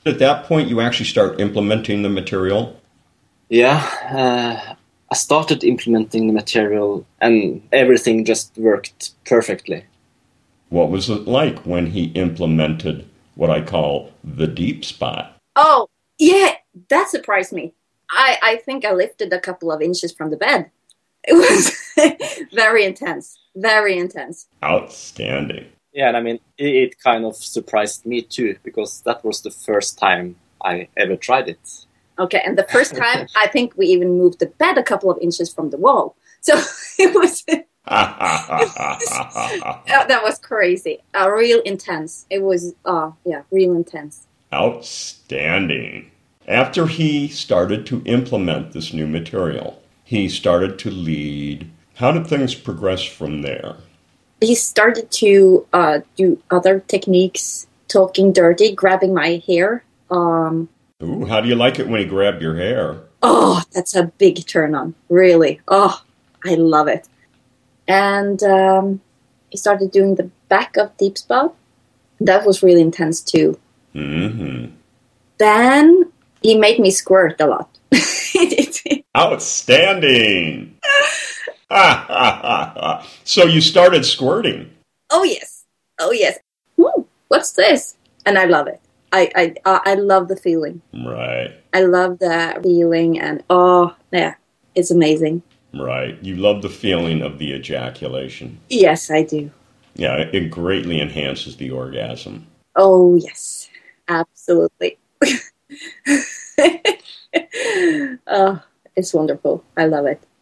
At that point, you actually start implementing the material? Yeah, I started implementing the material and everything just worked perfectly. What was it like when he implemented what I call the deep spot? Oh, yeah, that surprised me. I think I lifted a couple of inches from the bed. It was very intense, very intense. Outstanding. Yeah, and I mean, it kind of surprised me too, because that was the first time I ever tried it. Okay, and the first time, I think we even moved the bed a couple of inches from the wall. So it was... that was crazy. Real intense. It was, real intense. Outstanding. After he started to implement this new material, he started to lead. How did things progress from there? He started to do other techniques, talking dirty, grabbing my hair. Ooh, how do you like it when he grabbed your hair? Oh, that's a big turn on, really. Oh, I love it. And he started doing the back of deep spout. That was really intense too. Mm-hmm. Then he made me squirt a lot. Outstanding! So you started squirting. Oh yes. Ooh, what's this? And I love it. I love the feeling. Right. I love the feeling, and it's amazing. Right. You love the feeling of the ejaculation. Yes, I do. Yeah, it greatly enhances the orgasm. Oh, yes. Absolutely. Oh, it's wonderful. I love it.